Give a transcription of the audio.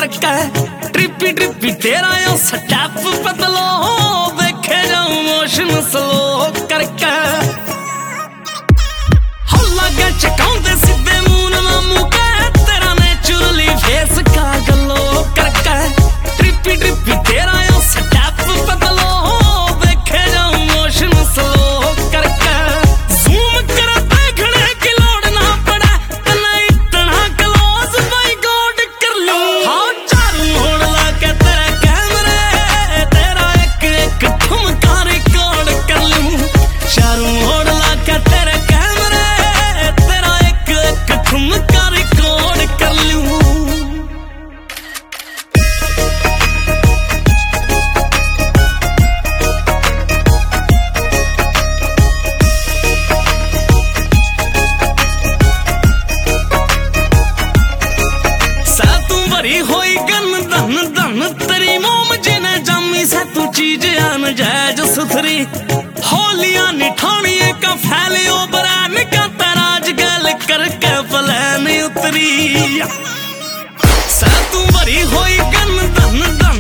करके trippy trippy तेरा यो step बदलो देखे जाऊं मोशन स्लो करके हो लगे चकाउंदे सीधे मून मामू के तेरा नेचुरली फेस का गलो करके ट्रिपी ट्रिपी तेरा यो स्टेप बदलो देखे जाऊं मोशन स्लो करके जूम कर देखने की लोड़ ना पड़े तना इतना क्लोज बाई गॉड कर लूं हाँ चारों ओर लाके तेरे कैमरे तेरा एक एक ठुमका रिकॉर्ड कर लूं चारों ओर लाके तेरे कैमरे तेरा एक एक ठुमका रिकॉर्ड कर लूं। भरी होई गन धन धन तेरी मोम जिने जामी से तू चीज आन जायज सुथरी होलियां निठानिए का फैलियो बरान का तराज गल करके पलैन उतरी सा तू भरी होई गन धन धन